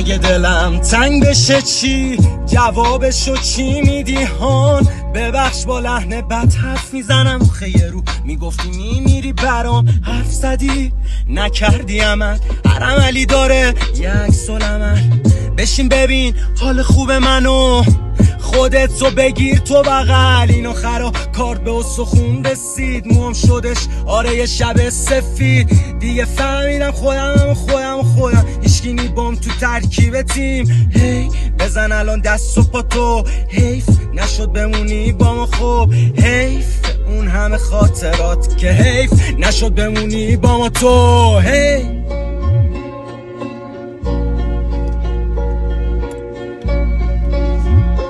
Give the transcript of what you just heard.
اگه دلم تنگ بشه چی؟ جوابشو چی میدی هان؟ ببخش با لحن بد حرف میزنم خیلی رو میگفتی میمیری برام، حرف زدی نکردی عمل، هر عملی داره یک عکس العمل. بشین ببین حال خوب منو، خودت رو بگیر تو بغل، اینو خرا کارت به استخون رسید، موام شدش آره یه شب سفید. دیگه فهمیدم خودم هیچکی نی بام تو ترکیب تیم. هی بزن الان دست و پا تو، حیف نشد بمونی با ما، خوب حیف اون همه خاطرات که حیف نشد بمونی با ما تو. هی